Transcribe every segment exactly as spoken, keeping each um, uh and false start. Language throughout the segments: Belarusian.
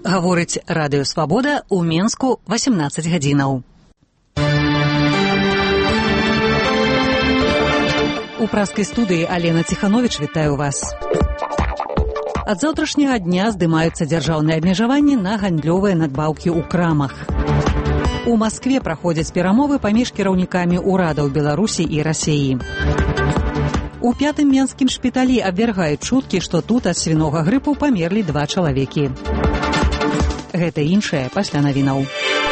Гаворыць радыё «Свабода» ў Менску васемнаццаць гадзінаў. У праскай студыі Алена Ціхановіч вітаю вас. Ад заўтрашняга дня здымаюцца дзяржаўныя абмежаванні на гандлёвыя надбаўкі ў крамах. У Маскве праходзяць перамовы паміж кіраўнікамі ўрадаў Беларусі і Расіі. У пятым менскім шпіталі абвяргаюць чуткі, што тут ад свінога грыпу памерлі два чалавекі. Гэта іншае пасля навінаў.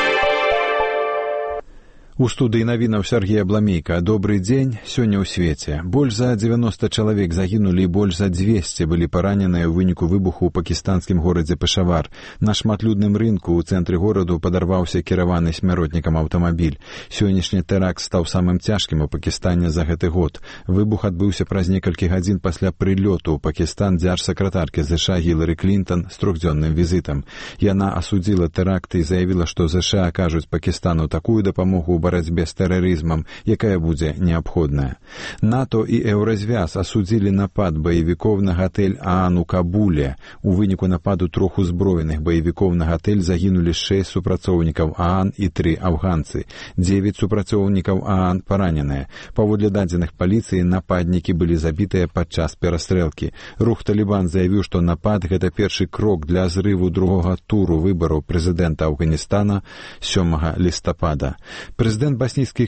У студыі навінаў Сергей Абламейка. Добрый дзень. Сёння ў свеце. Больш за дзевяноста чалавек загінулі і больш за дзвесце былі параненыя ў выніку выбуху ў пакістанскім горадзе Пешавар. На шматлюдным рынку ў цэнтры гораду падарваўся кіраваны смяротнікам аўтамабіль. Сённяшні тэракт стаў самым цяжкім у Пакістане за гэты год. Выбух адбыўся праз некалькі гадзін пасля прылёту ў Пакістан дзяржсакратаркі ЗША Гілары Клінтон з трохдзённым візітам. Яна асудзіла тэракт і заявіла, што ЗША акажуць Пакістану такую дапамогу ў барацьбе з тэрарызмам, якая будзе неабходная. НАТО і Еўразвяз асудзілі напад баевікоў на гатэль Аан у Кабуле. У выніку нападу трох узброеных баевікоў на гатэль загінулі шэсць супрацоўнікаў Аан і тры афганцы. Дзевяць супрацоўнікаў Аан параненыя. Паводле дадзеных паліцыі, нападнікі былі забітыя падчас перастрэлкі. Рух Талібан заявіў, што напад — гэта першы крок для зрыву другога туру выбараў прэзідэнта Афганістана сёмага лістапада. Прэзідэнт баснійскіх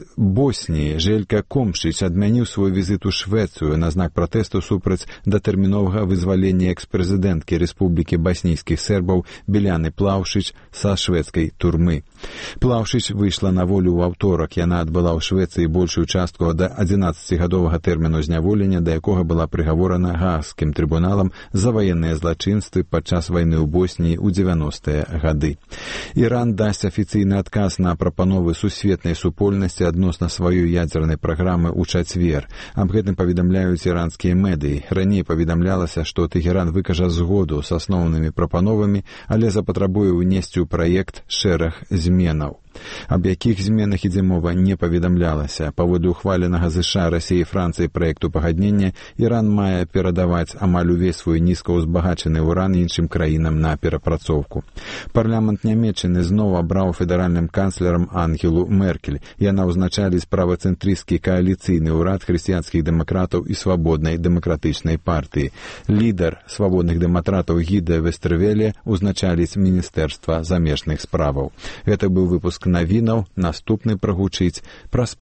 Босніі Желька Комшич адмяніў свой візіт у Швецыю на знак пратэсту супраць датэрміновага вызвалення экс-прэзідэнткі Рэспублікі баснійскіх сербаў Біляны Плаўшыч са шведскай турмы. Плаўшыч выйшла на волю ў аўторак. Яна адбыла ў Швецыі большую частку да адзінаццацігадовага тэрміну зняволення, да якога была прыгаворана Гаагскім трыбуналам за ваенныя злачынствы падчас вайны ў Босніі ў дзевяностыя гады. Іран дасць афіцыйны адказ на прапановы сусветнай супольнасці адносна сваёй ядзернай праграмы ў чацвер. Аб гэтым паведамляюць іранскія медыі. Раней паведамлялася, што Тэхеран выкажа згоду з асноўнымі прапановамі, але запатрабуе ўнесці ў праект шэраг зменаў. Аб якіх зменах ідзе мова, не паведамлялася. Паводле ухваленага ЗША, Расіі і Францыі праекту пагаднення, Іран мае перадаваць амаль увесь свой нізкаўзбагачаны ўран іншым краінам на перапрацоўку. Парламент Нямецчыны зноў абраў федэральным канцлерам Ангелу Меркель. Яна ўзначаліць правацэнтрысцкі кааліцыйны ўрад хрысціянскіх дэмакратаў і свабоднай дэмакратычнай партыі. Лідар свабодных дэмакратаў Гіда Вестервеле ўзначаліць Міністэрства замежных справаў. Гэта быў выпуск навінаў. Наступны прагучыць праз